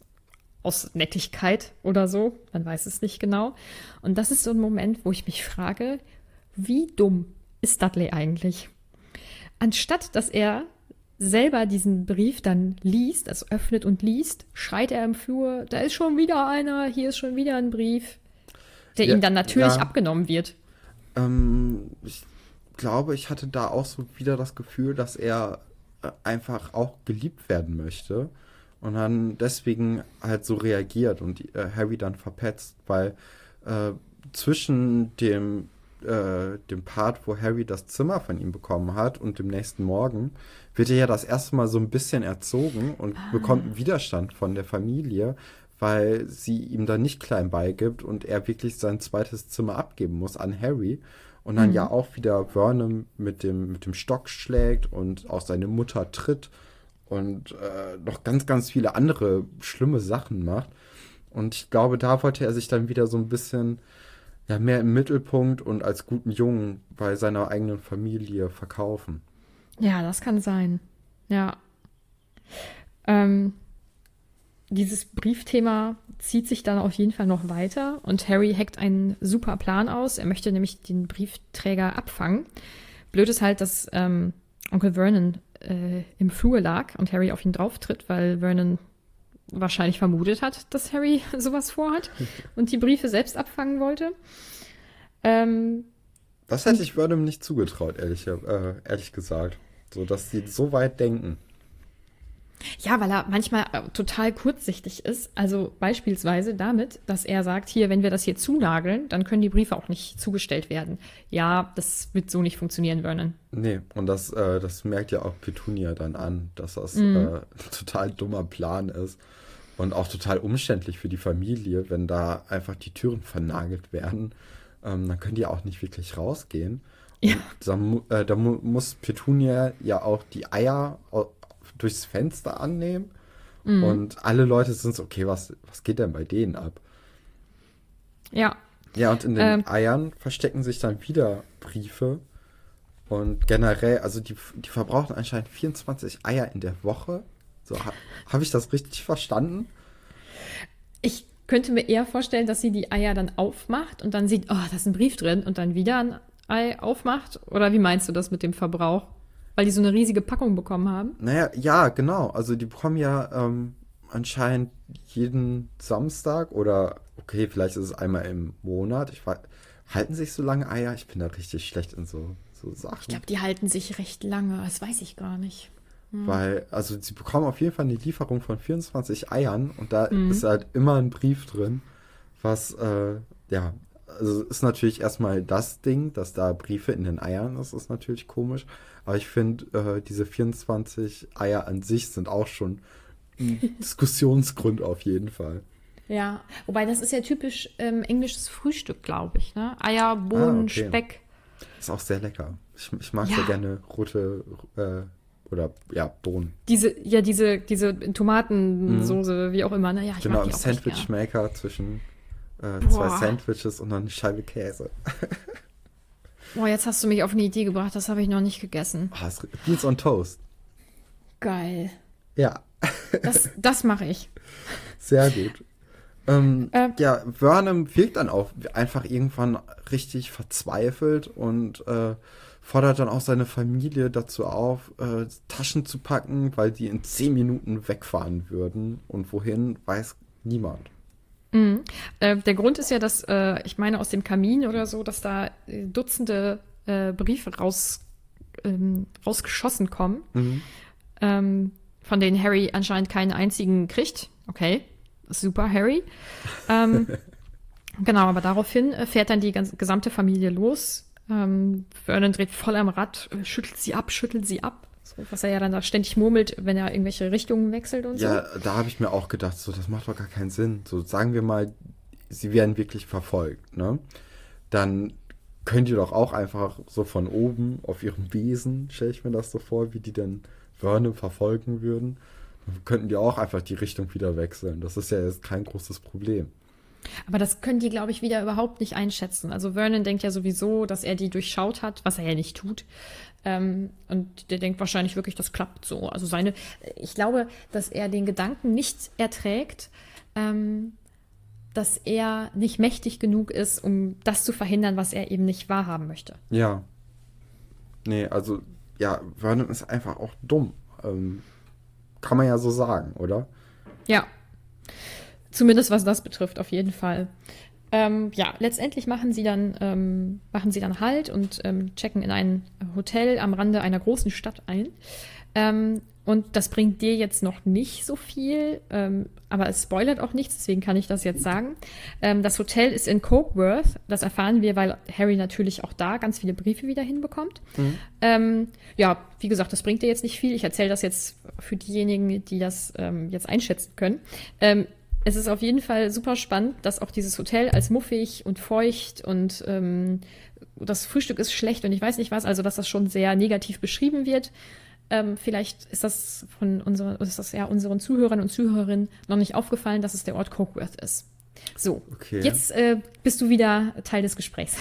Aus Nettigkeit oder so. Man weiß es nicht genau. Und das ist so ein Moment, wo ich mich frage, wie dumm ist Dudley eigentlich? Anstatt dass er selber diesen Brief dann liest, also öffnet und liest, schreit er im Flur, da ist schon wieder einer, hier ist schon wieder ein Brief, der ja, ihm dann natürlich ja. abgenommen wird. Ähm, ich glaube, ich hatte da auch so wieder das Gefühl, dass er äh, einfach auch geliebt werden möchte und dann deswegen halt so reagiert und äh, Harry dann verpetzt, weil äh, zwischen dem, äh, dem Part, wo Harry das Zimmer von ihm bekommen hat und dem nächsten Morgen, wird er ja das erste Mal so ein bisschen erzogen und bekommt einen Widerstand von der Familie, weil sie ihm dann nicht klein beigibt und er wirklich sein zweites Zimmer abgeben muss an Harry und dann Mhm. ja auch wieder Vernon mit dem, mit dem Stock schlägt und auch seine Mutter tritt und äh, noch ganz, ganz viele andere schlimme Sachen macht. Und ich glaube, da wollte er sich dann wieder so ein bisschen ja, mehr im Mittelpunkt und als guten Jungen bei seiner eigenen Familie verkaufen. Ja, das kann sein. Ja. Ähm, dieses Briefthema zieht sich dann auf jeden Fall noch weiter und Harry hackt einen super Plan aus. Er möchte nämlich den Briefträger abfangen. Blöd ist halt, dass ähm, Onkel Vernon äh, im Flur lag und Harry auf ihn drauftritt, weil Vernon wahrscheinlich vermutet hat, dass Harry sowas vorhat und die Briefe selbst abfangen wollte. Ähm, Das hätte ich Vernon nicht zugetraut, ehrlich, äh, ehrlich gesagt. So, dass sie so weit denken. Ja, weil er manchmal äh, total kurzsichtig ist. Also beispielsweise damit, dass er sagt, hier, wenn wir das hier zunageln, dann können die Briefe auch nicht zugestellt werden. Ja, das wird so nicht funktionieren, Vernon. Nee, und das, äh, das merkt ja auch Petunia dann an, dass das äh, ein total dummer Plan ist. Und auch total umständlich für die Familie, wenn da einfach die Türen vernagelt werden. Ähm, dann können die auch nicht wirklich rausgehen. Ja. Da, mu- äh, da mu muss Petunia ja auch die Eier au- durchs Fenster annehmen. Und alle Leute sind so, okay, was, was geht denn bei denen ab? Ja, Ja, und in den Ähm. Eiern verstecken sich dann wieder Briefe. Und generell, also die, die verbrauchen anscheinend vierundzwanzig Eier in der Woche. So, ha, habe ich das richtig verstanden? ich könnte mir eher vorstellen, dass sie die Eier dann aufmacht und dann sieht, oh, da ist ein Brief drin und dann wieder ein Ei aufmacht. Oder wie meinst du das mit dem Verbrauch? Weil die so eine riesige Packung bekommen haben? Naja, ja, genau. Also die bekommen ja ähm, anscheinend jeden Samstag oder, okay, vielleicht ist es einmal im Monat. Ich weiß, halten sich so lange Eier? Ich bin da richtig schlecht in so, so Sachen. Ich glaube, die halten sich recht lange. Das weiß ich gar nicht. Weil, also sie bekommen auf jeden Fall eine Lieferung von vierundzwanzig Eiern und da ist halt immer ein Brief drin, was, äh, ja, also ist natürlich erstmal das Ding, dass da Briefe in den Eiern ist, ist natürlich komisch. Aber ich finde, äh, diese vierundzwanzig Eier an sich sind auch schon ein Diskussionsgrund auf jeden Fall. Ja, wobei das ist ja typisch ähm, englisches Frühstück, glaube ich, ne? Eier, Bohnen, Ah, okay. Speck. Ist auch sehr lecker. Ich, ich mag sehr Ja, gerne rote äh, oder ja, Bohnen. diese, ja, diese, diese Mhm. Tomatensoße, wie auch immer, ne? Ja, ich Genau, mag im die auch echt gerne. Sandwich-Maker zwischen äh, zwei Boah. Sandwiches und dann eine Scheibe Käse. Boah, jetzt hast du mich auf eine Idee gebracht, das habe ich noch nicht gegessen. Ah, es- Beans on Toast. Geil. Ja, Das, das mache ich. sehr gut. Ähm, Äh, ja, Vernon wirkt dann auch einfach irgendwann richtig verzweifelt und äh, fordert dann auch seine Familie dazu auf, äh, Taschen zu packen, weil die in zehn Minuten wegfahren würden. Und wohin, weiß niemand. mhm. Äh, der Grund ist ja, dass, äh, ich meine, aus dem Kamin oder so, dass da äh, Dutzende äh, Briefe raus, ähm, rausgeschossen kommen, Mhm. ähm, von denen Harry anscheinend keinen einzigen kriegt. Okay, super, Harry. Ähm, genau, aber daraufhin äh, fährt dann die ganze, gesamte Familie los. Ähm, Vernon dreht voll am Rad, äh, schüttelt sie ab, schüttelt sie ab. So, was er ja dann da ständig murmelt, wenn er irgendwelche Richtungen wechselt und so. Ja, da habe ich mir auch gedacht, so, das macht doch gar keinen Sinn. So, sagen wir mal, sie werden wirklich verfolgt, ne? Dann könnt ihr doch auch einfach so von oben auf ihrem Besen, stelle ich mir das so vor, wie die dann Vernon verfolgen würden. Dann könnten die auch einfach die Richtung wieder wechseln. Das ist ja jetzt kein großes Problem. Aber das können die, glaube ich, wieder überhaupt nicht einschätzen. Also Vernon denkt ja sowieso, dass er die durchschaut hat, was er ja nicht tut. Ähm, und der denkt wahrscheinlich wirklich, das klappt so. Also seine, ich glaube, dass er den Gedanken nicht erträgt, ähm, dass er nicht mächtig genug ist, um das zu verhindern, was er eben nicht wahrhaben möchte. Ja, nee, also, ja, Vernon ist einfach auch dumm. Ähm, kann man ja so sagen, oder? Ja, zumindest was das betrifft, auf jeden Fall. Ähm, ja, letztendlich machen sie dann, ähm, machen sie dann Halt und ähm, checken in ein Hotel am Rande einer großen Stadt ein. Ähm, und das bringt dir jetzt noch nicht so viel, ähm, aber es spoilert auch nichts, deswegen kann ich das jetzt sagen. Ähm, das Hotel ist in Cokeworth, das erfahren wir, weil Harry natürlich auch da ganz viele Briefe wieder hinbekommt. Mhm. Ähm, ja, wie gesagt, das bringt dir jetzt nicht viel. Ich erzähle das jetzt für diejenigen, die das ähm, jetzt einschätzen können. Ähm, es ist auf jeden Fall super spannend, dass auch dieses Hotel als muffig und feucht und ähm, das Frühstück ist schlecht und ich weiß nicht was, also dass das schon sehr negativ beschrieben wird. Ähm, vielleicht ist das von unseren, ist das ja unseren Zuhörern und Zuhörerinnen noch nicht aufgefallen, dass es der Ort Cokeworth ist. So, Okay. jetzt äh, bist du wieder Teil des Gesprächs.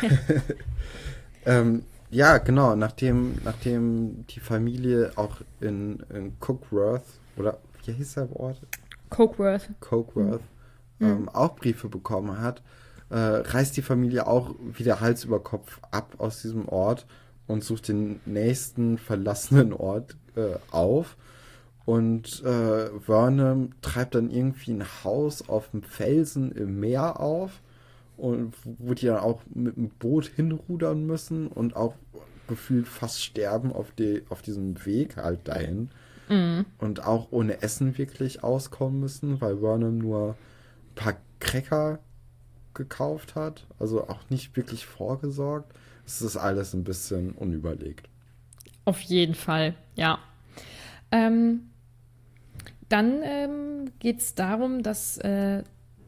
Ähm, ja, genau, nachdem, nachdem die Familie auch in, in Cookworth, oder wie hieß der Ort? Cokeworth. Cokeworth, Mhm. ähm, auch Briefe bekommen hat, äh, reist die Familie auch wieder Hals über Kopf ab aus diesem Ort und sucht den nächsten verlassenen Ort äh, auf. Und äh, Vernon treibt dann irgendwie ein Haus auf dem Felsen im Meer auf und wo die dann auch mit dem Boot hinrudern müssen und auch gefühlt fast sterben auf, die, auf diesem Weg halt dahin Mhm. und auch ohne Essen wirklich auskommen müssen, weil Vernon nur ein paar Cracker gekauft hat, also auch nicht wirklich vorgesorgt. Es ist alles ein bisschen unüberlegt. Auf jeden Fall, ja. Ähm, dann ähm, geht es darum, dass, äh,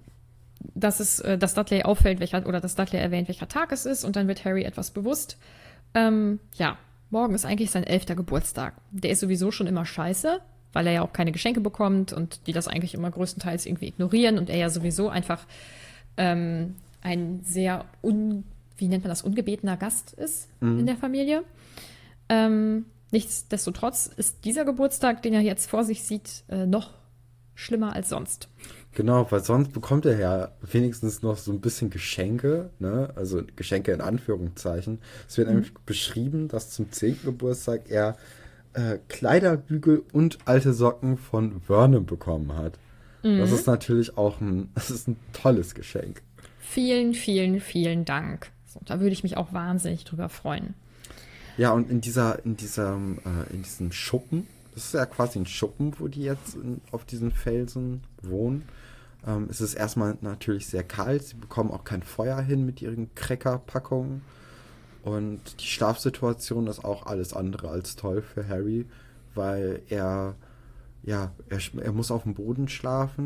dass, es, äh, dass Dudley auffällt, welcher, oder dass Dudley erwähnt, welcher Tag es ist, und dann wird Harry etwas bewusst. Ähm, ja, morgen ist eigentlich sein elfter Geburtstag. Der ist sowieso schon immer scheiße, weil er ja auch keine Geschenke bekommt und die das eigentlich immer größtenteils irgendwie ignorieren und er ja sowieso einfach ähm, ein sehr, un, wie nennt man das, ungebetener Gast ist in der Familie. Ähm, nichtsdestotrotz ist dieser Geburtstag, den er jetzt vor sich sieht, äh, noch schlimmer als sonst. Genau, weil sonst bekommt er ja wenigstens noch so ein bisschen Geschenke, ne? Also Geschenke in Anführungszeichen. Es wird nämlich beschrieben, dass zum zehnten Geburtstag er äh, Kleiderbügel und alte Socken von Vernon bekommen hat. Das ist natürlich auch ein, das ist ein tolles Geschenk. Vielen, vielen, vielen Dank. So, da würde ich mich auch wahnsinnig drüber freuen. Ja, und in dieser, in diesem, äh, in diesem Schuppen, das ist ja quasi ein Schuppen, wo die jetzt in, auf diesen Felsen wohnen. Ähm, es ist erstmal natürlich sehr kalt. Sie bekommen auch kein Feuer hin mit ihren Cracker-Packungen. Und die Schlafsituation ist auch alles andere als toll für Harry, weil er, ja, er, sch- er muss auf dem Boden schlafen.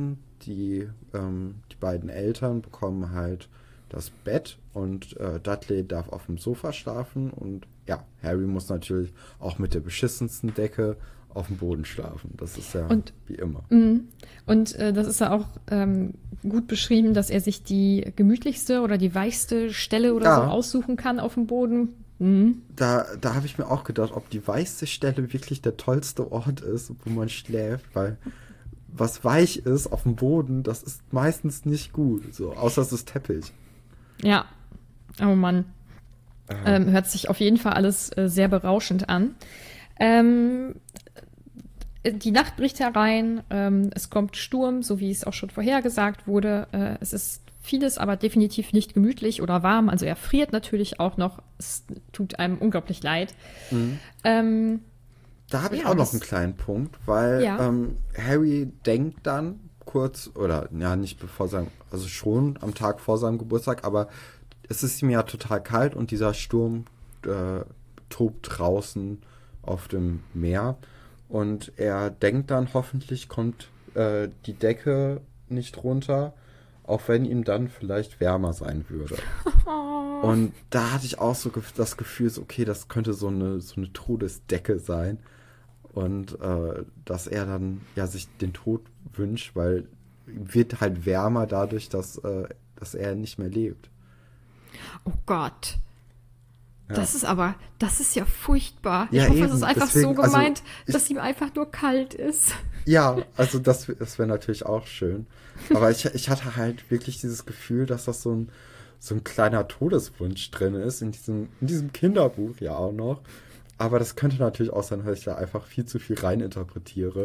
die, ähm, die beiden Eltern bekommen halt das Bett und äh, Dudley darf auf dem Sofa schlafen und ja, Harry muss natürlich auch mit der beschissensten Decke auf dem Boden schlafen. Das ist ja und, wie immer. Mh. Und äh, das ist ja auch ähm, gut beschrieben, dass er sich die gemütlichste oder die weichste Stelle oder ja. so aussuchen kann auf dem Boden. Mhm. Da, da habe ich mir auch gedacht, ob die weichste Stelle wirklich der tollste Ort ist, wo man schläft, weil was weich ist auf dem Boden, das ist meistens nicht gut, so, außer es ist Teppich. Ja, oh Mann. Ähm, hört sich auf jeden Fall alles äh, sehr berauschend an. Ähm, die Nacht bricht herein, ähm, es kommt Sturm, so wie es auch schon vorhergesagt wurde. Äh, es ist vieles, aber definitiv nicht gemütlich oder warm. Also er friert natürlich auch noch. Es tut einem unglaublich leid. Mhm. Ähm, da habe ich ja, auch noch einen kleinen Punkt, weil ja. ähm, Harry denkt dann kurz, oder ja, nicht bevor seinem, also schon am Tag vor seinem Geburtstag, aber es ist ihm ja total kalt und dieser Sturm äh, tobt draußen auf dem Meer. Und er denkt dann, hoffentlich kommt äh, die Decke nicht runter, auch wenn ihm dann vielleicht wärmer sein würde. Oh. Und da hatte ich auch so ge- das Gefühl, so, okay, das könnte so eine, so eine Todesdecke sein. Und äh, dass er dann ja sich den Tod wünscht, weil wird halt wärmer dadurch, dass, äh, dass er nicht mehr lebt. Oh Gott. Ja. Das ist aber, das ist ja furchtbar. Ja, ich hoffe, eben. es ist einfach Deswegen, so gemeint, also ich, dass ihm einfach nur kalt ist. Ja, also das, das wäre natürlich auch schön. Aber ich, ich hatte halt wirklich dieses Gefühl, dass das so ein, so ein kleiner Todeswunsch drin ist, in diesem, in diesem Kinderbuch ja auch noch. Aber das könnte natürlich auch sein, weil ich da einfach viel zu viel reininterpretiere.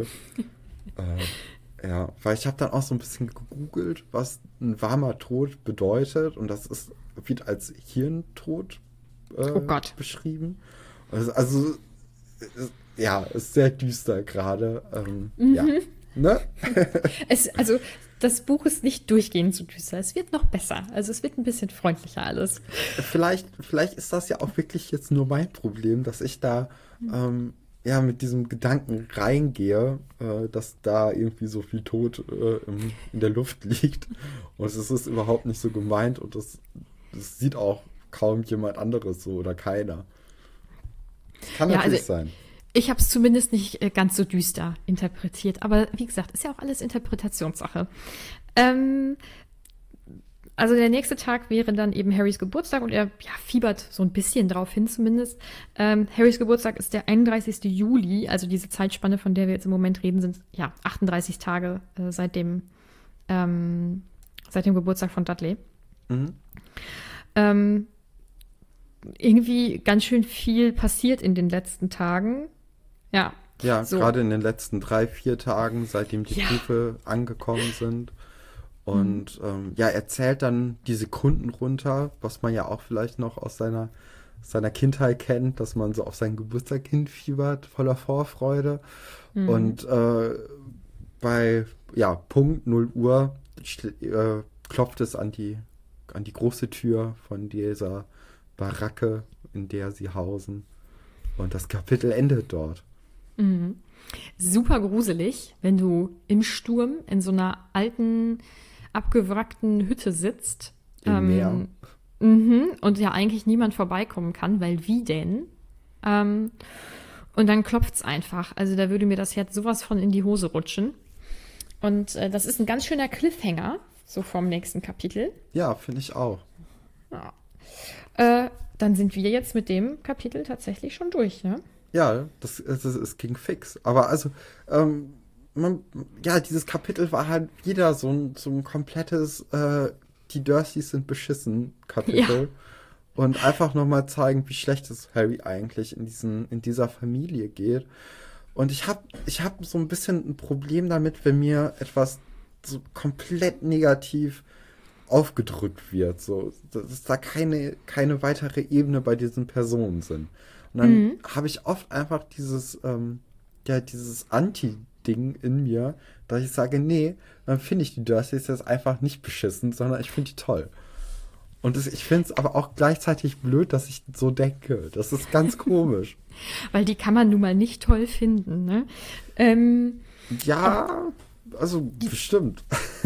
äh, ja, weil ich habe dann auch so ein bisschen gegoogelt, was ein warmer Tod bedeutet. Und das ist, wird als Hirntod äh, oh Gott. beschrieben. Also, also ja, ist sehr düster gerade. Ähm, mhm. Ja. Ne? es, also, das Buch ist nicht durchgehend so düster. Es wird noch besser. Also, es wird ein bisschen freundlicher alles. Vielleicht, vielleicht ist das ja auch wirklich jetzt nur mein Problem, dass ich da ähm, ja mit diesem Gedanken reingehe, äh, dass da irgendwie so viel Tod äh, im, in der Luft liegt. Und es ist überhaupt nicht so gemeint und das, das sieht auch kaum jemand anderes so oder keiner. Kann ja, natürlich also, sein. Ich habe es zumindest nicht äh, ganz so düster interpretiert. Aber wie gesagt, ist ja auch alles Interpretationssache. Ähm, also der nächste Tag wäre dann eben Harrys Geburtstag und er ja, fiebert so ein bisschen drauf hin zumindest. Ähm, Harrys Geburtstag ist der einunddreißigsten Juli. Also diese Zeitspanne, von der wir jetzt im Moment reden, sind ja achtunddreißig Tage äh, seit dem, ähm, seit dem Geburtstag von Dudley. Mhm. Ähm, irgendwie ganz schön viel passiert in den letzten Tagen. Ja. Ja, so. Gerade in den letzten drei, vier Tagen, seitdem die Ja. Briefe angekommen sind. Und mhm. ähm, ja, er zählt dann die Sekunden runter, was man ja auch vielleicht noch aus seiner, seiner Kindheit kennt, dass man so auf seinen Geburtstag hinfiebert, voller Vorfreude. Mhm. Und äh, bei ja, Punkt null Uhr schl- äh, klopft es an die, an die große Tür von dieser Baracke, in der sie hausen. Und das Kapitel endet dort. Mhm. Super gruselig, wenn du im Sturm in so einer alten, abgewrackten Hütte sitzt. Im ähm, Meer. Mhm, und ja eigentlich niemand vorbeikommen kann, weil wie denn? Ähm, und dann klopft's einfach. Also da würde mir das Herz sowas von in die Hose rutschen. Und äh, das ist ein ganz schöner Cliffhanger, so vom nächsten Kapitel. Ja, finde ich auch. Ja. Äh, dann sind wir jetzt mit dem Kapitel tatsächlich schon durch, ne? Ja, das, das, es ging fix. Aber also, ähm, man, ja, dieses Kapitel war halt wieder so ein, so ein komplettes äh, die Dursleys sind beschissen Kapitel. Ja. Und einfach nochmal zeigen, wie schlecht es Harry eigentlich in, diesen, in dieser Familie geht. Und ich habe ich hab so ein bisschen ein Problem damit, wenn mir etwas so komplett negativ aufgedrückt wird, so, dass da keine, keine weitere Ebene bei diesen Personen sind. Und dann mhm. habe ich oft einfach dieses, ähm, ja, dieses Anti-Ding in mir, dass ich sage, nee, dann finde ich die Dursleys jetzt einfach nicht beschissen, sondern ich finde die toll. Und das, ich finde es aber auch gleichzeitig blöd, dass ich so denke. Das ist ganz komisch. Weil die kann man nun mal nicht toll finden, ne? Ähm, ja. Also bestimmt.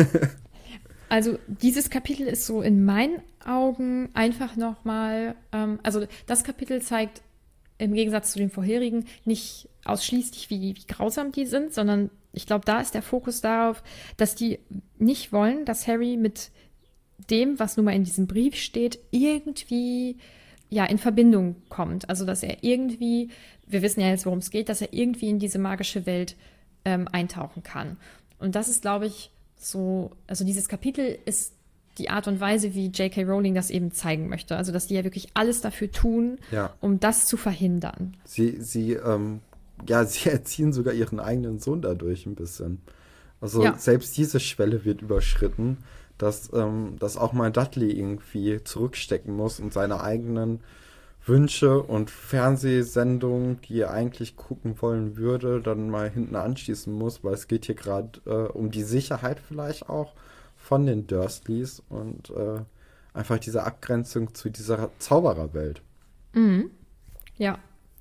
Also dieses Kapitel ist so in meinen Augen einfach nochmal, ähm, also das Kapitel zeigt im Gegensatz zu den vorherigen nicht ausschließlich, wie, wie grausam die sind, sondern ich glaube, da ist der Fokus darauf, dass die nicht wollen, dass Harry mit dem, was nun mal in diesem Brief steht, irgendwie ja in Verbindung kommt. Also dass er irgendwie, wir wissen ja jetzt, worum es geht, dass er irgendwie in diese magische Welt ähm, eintauchen kann. Und das ist, glaube ich, so, also dieses Kapitel ist die Art und Weise, wie J K. Rowling das eben zeigen möchte. Also, dass die ja wirklich alles dafür tun, ja. um das zu verhindern. Sie, sie, ähm, ja, sie erziehen sogar ihren eigenen Sohn dadurch ein bisschen. Also, ja. Selbst diese Schwelle wird überschritten, dass, ähm, dass auch mal Dudley irgendwie zurückstecken muss und seine eigenen Wünsche und Fernsehsendungen, die er eigentlich gucken wollen würde, dann mal hinten anschließen muss, weil es geht hier gerade äh, um die Sicherheit vielleicht auch von den Dursleys und äh, einfach diese Abgrenzung zu dieser Zaubererwelt. Mhm. Ja.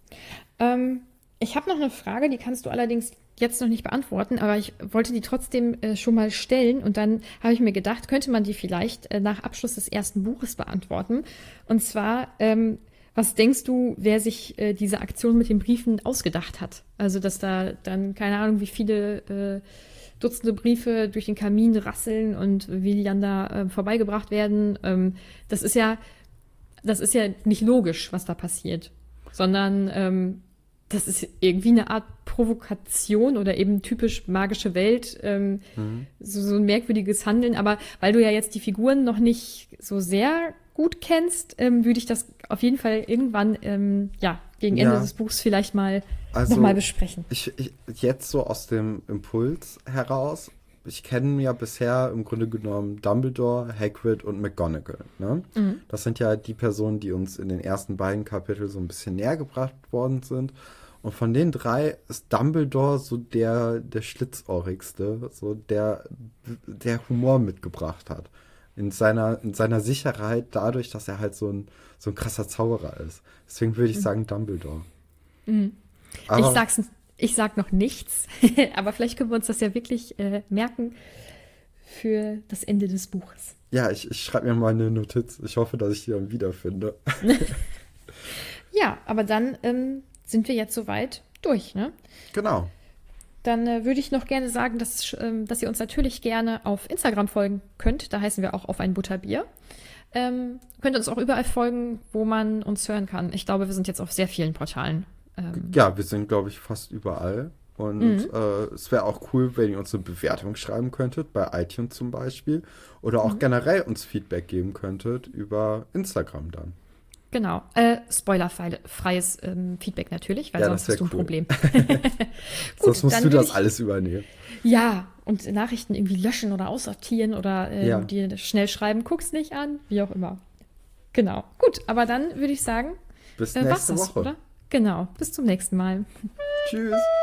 Ähm, ich habe noch eine Frage, die kannst du allerdings jetzt noch nicht beantworten, aber ich wollte die trotzdem äh, schon mal stellen und dann habe ich mir gedacht, könnte man die vielleicht äh, nach Abschluss des ersten Buches beantworten. Und zwar, ähm, was denkst du, wer sich äh, diese Aktion mit den Briefen ausgedacht hat? Also, dass da dann, keine Ahnung, wie viele äh, Dutzende Briefe durch den Kamin rasseln und wie die dann da äh, vorbeigebracht werden. Ähm, das ist ja, das ist ja nicht logisch, was da passiert, sondern ähm, das ist irgendwie eine Art Provokation oder eben typisch magische Welt, ähm, mhm. so, so ein merkwürdiges Handeln. Aber weil du ja jetzt die Figuren noch nicht so sehr gut kennst, ähm, würde ich das auf jeden Fall irgendwann, ähm, ja, gegen Ende ja. des Buchs vielleicht mal also, nochmal besprechen. Ich, ich, jetzt so aus dem Impuls heraus, ich kenne ja bisher im Grunde genommen Dumbledore, Hagrid und McGonagall. Ne? Mhm. Das sind ja die Personen, die uns in den ersten beiden Kapiteln so ein bisschen näher gebracht worden sind. Und von den drei ist Dumbledore so der, der Schlitzohrigste, so der, der Humor mitgebracht hat. In seiner, in seiner Sicherheit dadurch, dass er halt so ein, so ein krasser Zauberer ist. Deswegen würde ich mhm. sagen Dumbledore. Mhm. Ich sag's, ich sag noch nichts, aber vielleicht können wir uns das ja wirklich äh, merken für das Ende des Buches. Ja, ich, ich schreibe mir mal eine Notiz. Ich hoffe, dass ich die dann wiederfinde. Ja, aber dann ähm, sind wir jetzt soweit durch, ne? Genau. Dann äh, würde ich noch gerne sagen, dass, ähm, dass ihr uns natürlich gerne auf Instagram folgen könnt. Da heißen wir auch auf ein Butterbier. Ähm, könnt uns auch überall folgen, wo man uns hören kann. Ich glaube, wir sind jetzt auf sehr vielen Portalen. Ähm, ja, wir sind, glaube ich, fast überall. Und mhm. äh, es wäre auch cool, wenn ihr uns eine Bewertung schreiben könntet, bei iTunes zum Beispiel. Oder auch mhm. generell uns Feedback geben könntet über Instagram dann. Genau. Äh, spoilerfreies ähm, Feedback natürlich, weil ja, sonst hast du ein cool. Problem. Gut, sonst musst du das ich, alles übernehmen. Ja, und Nachrichten irgendwie löschen oder aussortieren oder äh, ja. dir schnell schreiben, guck's nicht an, wie auch immer. Genau. Gut, aber dann würde ich sagen, bis äh, nächste das, Woche. Oder? Genau. Bis zum nächsten Mal. Tschüss.